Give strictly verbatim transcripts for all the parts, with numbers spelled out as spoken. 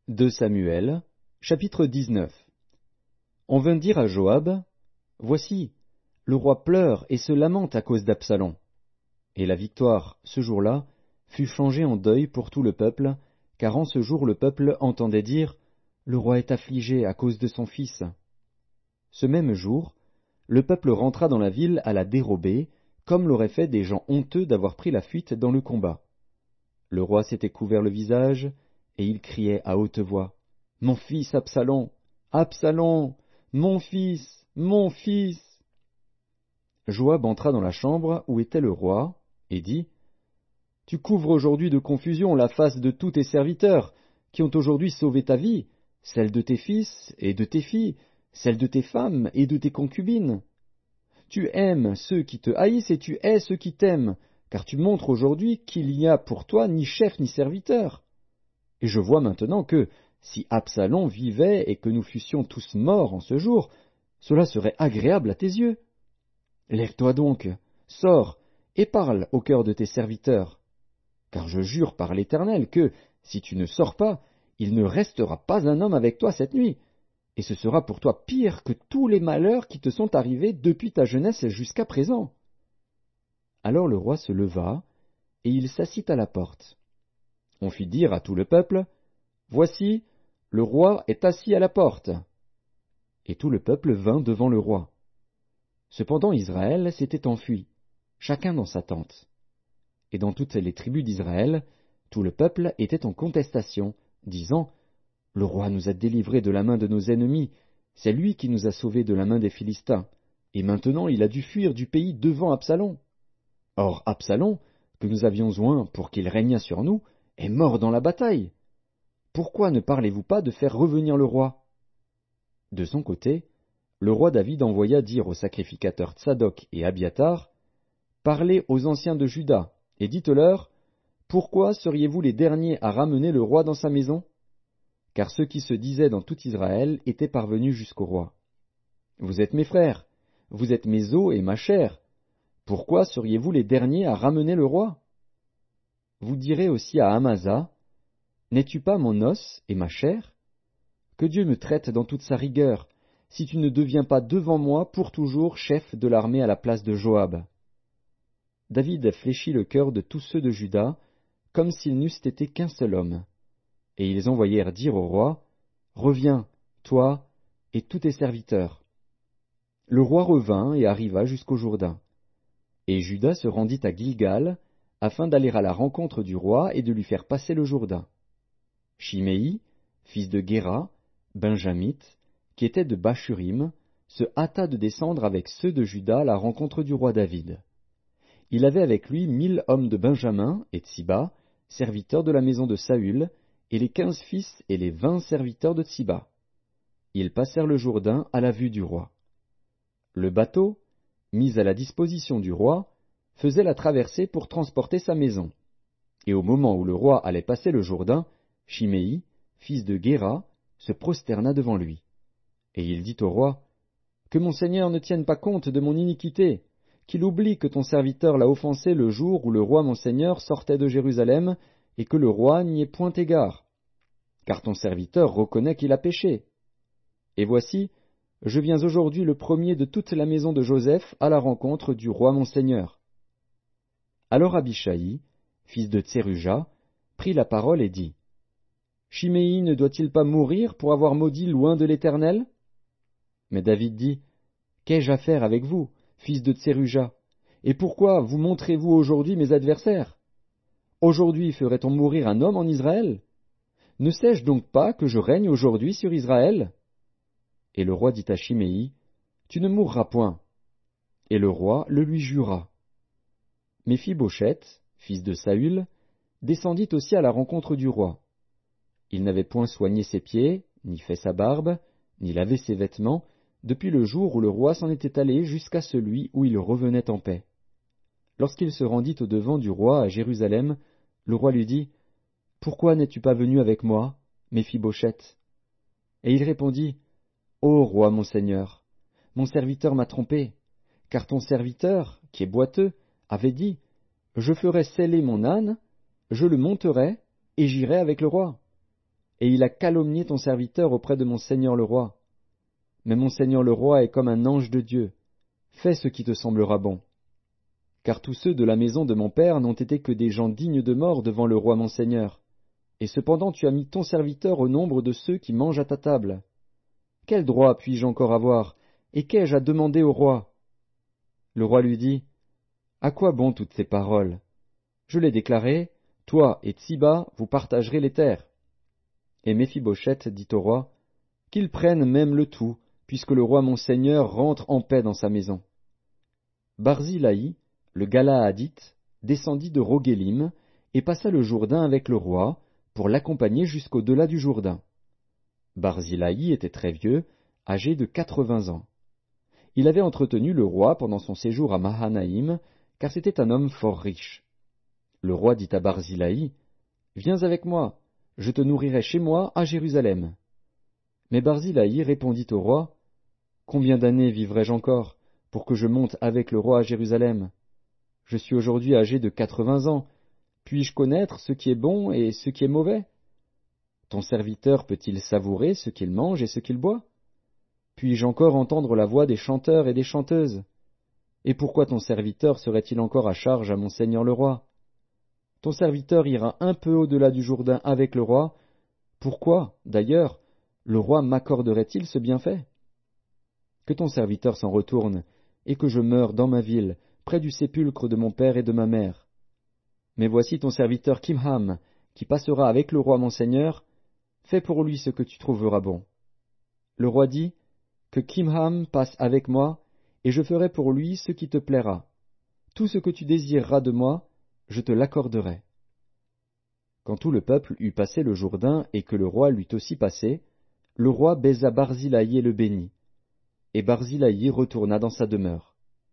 deux Samuel, chapitre dix-neuf. On vint dire à Joab, Voici, le roi pleure et se lamente à cause d'Absalom. Et la victoire, ce jour-là, fut changée en deuil pour tout le peuple, car en ce jour le peuple entendait dire, Le roi est affligé à cause de son fils. Ce même jour, le peuple rentra dans la ville à la dérobée, comme l'auraient fait des gens honteux d'avoir pris la fuite dans le combat. Le roi s'était couvert le visage, et il criait à haute voix, Mon fils Absalom, Absalom, mon fils, mon fils. Joab entra dans la chambre où était le roi, et dit, Tu couvres aujourd'hui de confusion la face de tous tes serviteurs, qui ont aujourd'hui sauvé ta vie, celle de tes fils et de tes filles, celle de tes femmes et de tes concubines. Tu aimes ceux qui te haïssent et tu hais ceux qui t'aiment, car tu montres aujourd'hui qu'il n'y a pour toi ni chef ni serviteur. Et je vois maintenant que, si Absalom vivait et que nous fussions tous morts en ce jour, cela serait agréable à tes yeux. Lève-toi donc, sors, et parle au cœur de tes serviteurs. Car je jure par l'Éternel que, si tu ne sors pas, il ne restera pas un homme avec toi cette nuit, et ce sera pour toi pire que tous les malheurs qui te sont arrivés depuis ta jeunesse jusqu'à présent. Alors le roi se leva, et il s'assit à la porte. On fit dire à tout le peuple, Voici, le roi est assis à la porte. Et tout le peuple vint devant le roi. Cependant Israël s'était enfui, chacun dans sa tente. Et dans toutes les tribus d'Israël, tout le peuple était en contestation, disant, Le roi nous a délivrés de la main de nos ennemis, c'est lui qui nous a sauvés de la main des Philistins, et maintenant il a dû fuir du pays devant Absalom. Or Absalom, que nous avions oint pour qu'il régnât sur nous, est mort dans la bataille. Pourquoi ne parlez-vous pas de faire revenir le roi? De son côté, le roi David envoya dire aux sacrificateurs Tsadok et Abiatar, Parlez aux anciens de Juda, et dites-leur, Pourquoi seriez-vous les derniers à ramener le roi dans sa maison? Car ceux qui se disaient dans tout Israël étaient parvenus jusqu'au roi. Vous êtes mes frères, vous êtes mes os et ma chair. Pourquoi seriez-vous les derniers à ramener le roi? Vous direz aussi à Amasa, N'es-tu pas mon os et ma chair? Que Dieu me traite dans toute sa rigueur, si tu ne deviens pas devant moi pour toujours chef de l'armée à la place de Joab. David fléchit le cœur de tous ceux de Juda, comme s'ils n'eussent été qu'un seul homme. Et ils envoyèrent dire au roi, Reviens, toi et tous tes serviteurs. Le roi revint et arriva jusqu'au Jourdain. Et Juda se rendit à Gilgal, afin d'aller à la rencontre du roi et de lui faire passer le Jourdain. Shimei, fils de Guéra, benjamite, qui était de Bachurim, se hâta de descendre avec ceux de Juda à la rencontre du roi David. Il avait avec lui mille hommes de Benjamin et Tsiba, serviteurs de la maison de Saül, et les quinze fils et les vingt serviteurs de Tsiba. Ils passèrent le Jourdain à la vue du roi. Le bateau, mis à la disposition du roi, faisait la traversée pour transporter sa maison. Et au moment où le roi allait passer le Jourdain, Shimei, fils de Guéra, se prosterna devant lui. Et il dit au roi, Que mon seigneur ne tienne pas compte de mon iniquité, qu'il oublie que ton serviteur l'a offensé le jour où le roi mon seigneur sortait de Jérusalem, et que le roi n'y ait point égard. Car ton serviteur reconnaît qu'il a péché. Et voici, je viens aujourd'hui le premier de toute la maison de Joseph à la rencontre du roi mon seigneur. Alors Abishai, fils de Tseruja, prit la parole et dit, Shimei ne doit-il pas mourir pour avoir maudit loin de l'Éternel? Mais David dit, Qu'ai-je à faire avec vous, fils de Tseruja? Et pourquoi vous montrez-vous aujourd'hui mes adversaires? Aujourd'hui ferait-on mourir un homme en Israël? Ne sais-je donc pas que je règne aujourd'hui sur Israël? Et le roi dit à Shimei, Tu ne mourras point. Et le roi le lui jura. Méphibosheth, fils de Saül, descendit aussi à la rencontre du roi. Il n'avait point soigné ses pieds, ni fait sa barbe, ni lavé ses vêtements, depuis le jour où le roi s'en était allé jusqu'à celui où il revenait en paix. Lorsqu'il se rendit au-devant du roi à Jérusalem, le roi lui dit, Pourquoi n'es-tu pas venu avec moi, Méphibosheth? Et il répondit, Ô roi mon seigneur, mon serviteur m'a trompé, car ton serviteur, qui est boiteux, avait dit, Je ferai seller mon âne, je le monterai, et j'irai avec le roi. et il a calomnié ton serviteur auprès de mon seigneur le roi. Mais mon seigneur le roi est comme un ange de Dieu. Fais ce qui te semblera bon. Car tous ceux de la maison de mon père n'ont été que des gens dignes de mort devant le roi mon seigneur. Et cependant tu as mis ton serviteur au nombre de ceux qui mangent à ta table. Quel droit puis-je encore avoir, et qu'ai-je à demander au roi? Le roi lui dit, À quoi bon toutes ces paroles? Je l'ai déclaré, toi et Tsiba, vous partagerez les terres. Et Méphibosheth dit au roi, Qu'il prenne même le tout, puisque le roi mon seigneur rentre en paix dans sa maison. Barzillai, le Galaadite, descendit de Rogélim, et passa le Jourdain avec le roi, pour l'accompagner jusqu'au-delà du Jourdain. Barzillai était très vieux, âgé de quatre-vingts ans. Il avait entretenu le roi pendant son séjour à Mahanaïm, car c'était un homme fort riche. Le roi dit à Barzillai, Viens avec moi, je te nourrirai chez moi à Jérusalem. Mais Barzillai répondit au roi, Combien d'années vivrai-je encore, pour que je monte avec le roi à Jérusalem? Je suis aujourd'hui âgé de quatre-vingts ans. Puis-je connaître ce qui est bon et ce qui est mauvais? Ton serviteur peut-il savourer ce qu'il mange et ce qu'il boit? Puis-je encore entendre la voix des chanteurs et des chanteuses? Et pourquoi ton serviteur serait-il encore à charge à mon seigneur le roi? Ton serviteur ira un peu au-delà du Jourdain avec le roi. Pourquoi, d'ailleurs, le roi m'accorderait-il ce bienfait? Que ton serviteur s'en retourne, et que je meure dans ma ville, près du sépulcre de mon père et de ma mère. Mais voici ton serviteur Kimham, qui passera avec le roi mon seigneur, fais pour lui ce que tu trouveras bon. Le roi dit, Que Kimham passe avec moi, et je ferai pour lui ce qui te plaira. Tout ce que tu désireras de moi, je te l'accorderai. Quand tout le peuple eut passé le Jourdain et que le roi l'eut aussi passé, le roi baisa Barzillai et le bénit. Et Barzillai retourna dans sa demeure.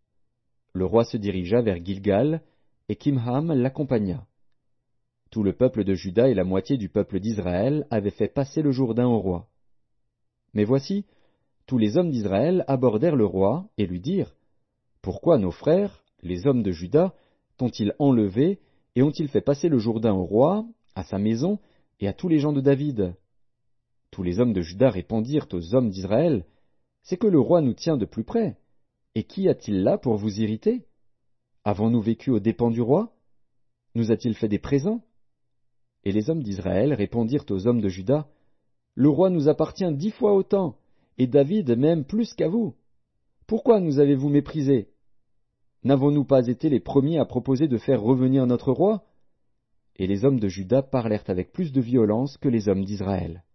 Le roi se dirigea vers Gilgal, et Kimham l'accompagna. Tout le peuple de Juda et la moitié du peuple d'Israël avaient fait passer le Jourdain au roi. Mais voici, tous les hommes d'Israël abordèrent le roi et lui dirent, Pourquoi nos frères, les hommes de Juda, t'ont-ils enlevé et ont-ils fait passer le Jourdain au roi, à sa maison et à tous les gens de David? Tous les hommes de Juda répondirent aux hommes d'Israël, C'est que le roi nous tient de plus près. Et qu'y a-t-il là pour vous irriter? Avons-nous vécu aux dépens du roi? Nous a-t-il fait des présents? Et les hommes d'Israël répondirent aux hommes de Juda, Le roi nous appartient dix fois autant, et David même plus qu'à vous. Pourquoi nous avez-vous méprisés? N'avons-nous pas été les premiers à proposer de faire revenir notre roi? Et les hommes de Juda parlèrent avec plus de violence que les hommes d'Israël.